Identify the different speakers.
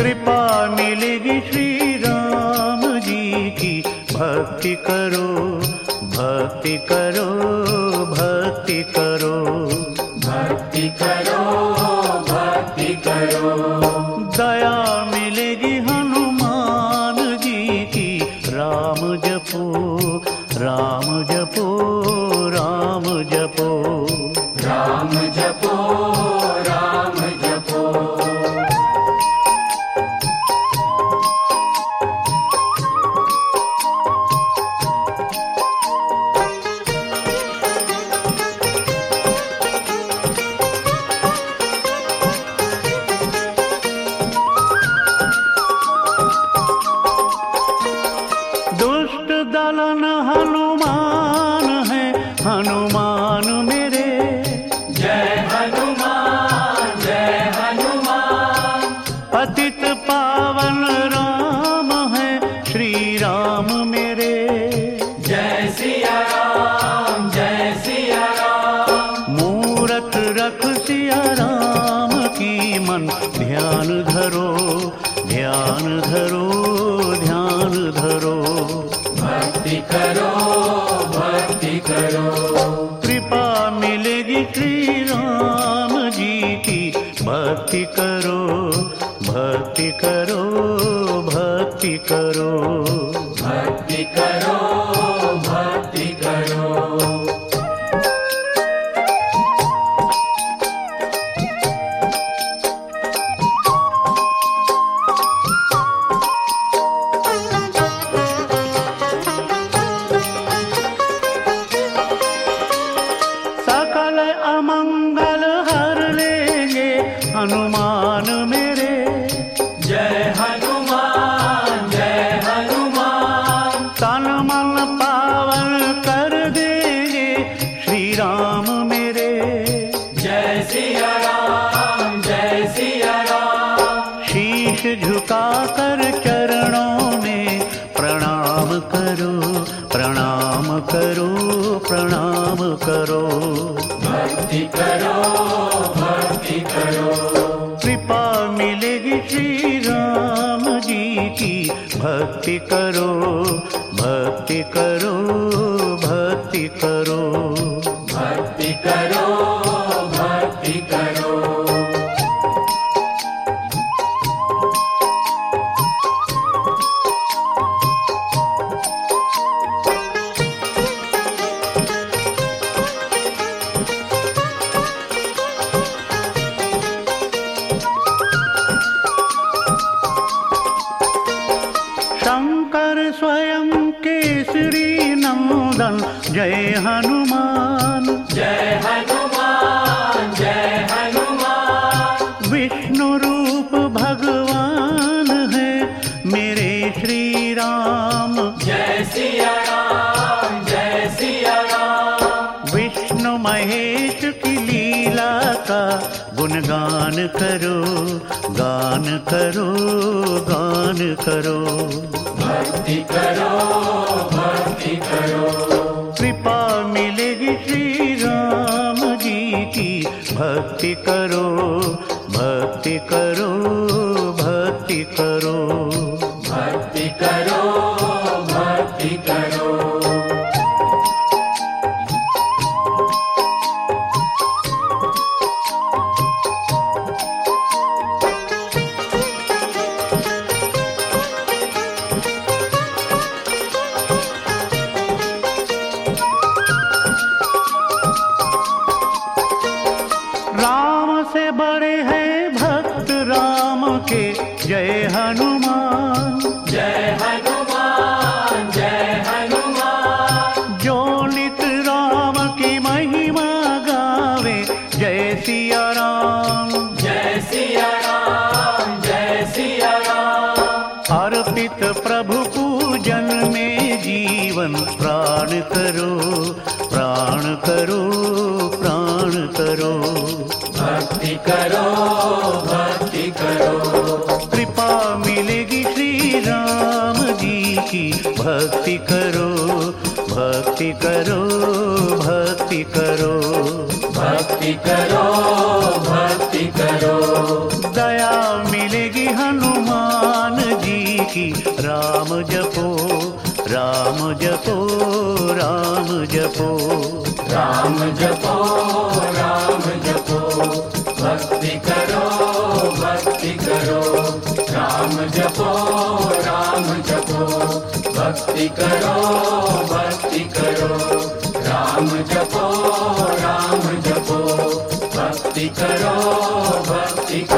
Speaker 1: कृपा मिलेगी श्री राम जी की। भक्ति करो भक्ति करो भक्ति करो
Speaker 2: भक्ति करो भक्ति करो।
Speaker 1: दया मिलेगी हनुमान जी की। राम जपो राम जपो राम जपो
Speaker 2: राम जपो राम जपो।
Speaker 1: दुष्ट दलन हनुमान है हनुमान मेरे।
Speaker 2: जय हनुमान जय हनुमान।
Speaker 1: पतित पावन राम है श्री राम मेरे।
Speaker 2: जय सिया राम जय सिया राम।
Speaker 1: मूरत रख सिया राम की मन। ध्यान धरो ध्यान धरो ध्यान धरो।
Speaker 2: भक्ति करो भक्ति करो।
Speaker 1: कृपा मिलेगी श्री राम जी की। भक्ति करो भक्ति करो भक्ति करो
Speaker 2: भक्ति करो भक्ति करो।
Speaker 1: सकल अमंगल हर लेंगे हनुमान मेरे।
Speaker 2: जय हनुमान जय हनुमान।
Speaker 1: तन मन पावन कर देंगे श्री राम मेरे।
Speaker 2: जय सिया राम जय सिया राम।
Speaker 1: शीश झुका कर चरणों में प्रणाम करो प्रणाम करो प्रणाम करो।
Speaker 2: भक्ति करो भक्ति करो।
Speaker 1: कृपा मिलेगी श्री राम जी की। भक्ति करो भक्ति करो भक्ति करो
Speaker 2: भक्ति करो भक्ति करो। शंकर स्वयं केसरी नंदन। जय हनुमान जय हनुमान जय हनुमान।
Speaker 1: विष्णु रूप भगवान है मेरे श्री राम।
Speaker 2: जय सिया राम जय सिया राम।
Speaker 1: विष्णु महेश की लीला का गुणगान करो गान करो गान करो।
Speaker 2: भक्ति करो भक्ति करो।
Speaker 1: कृपा मिलेगी श्री राम जी की। भक्ति करो भक्ति करो भक्ति करो
Speaker 2: भक्ति करो भक्ति करो।
Speaker 1: राम से बड़े हैं भक्त राम के। जय हनुमान
Speaker 2: जय हनुमान जय हनुमान।
Speaker 1: जो नित राम की महिमा गावे। जय सिया राम
Speaker 2: जय सिया राम जय सिया राम।
Speaker 1: अर्पित प्रभु पूजन में जीवन। प्राण करो प्राण करो प्राण करो।
Speaker 2: भक्ति करो भक्ति करो।
Speaker 1: कृपा मिलेगी श्री राम जी की। भक्ति करो भक्ति करो भक्ति करो
Speaker 2: भक्ति करो भक्ति करो।
Speaker 1: दया मिलेगी हनुमान की राम जपो राम जपो राम जपो
Speaker 2: राम जपो राम जपो भक्ति करो भक्ति करो राम जपो भक्ति करो भक्ति करो राम जपो भक्ति करो भक्ति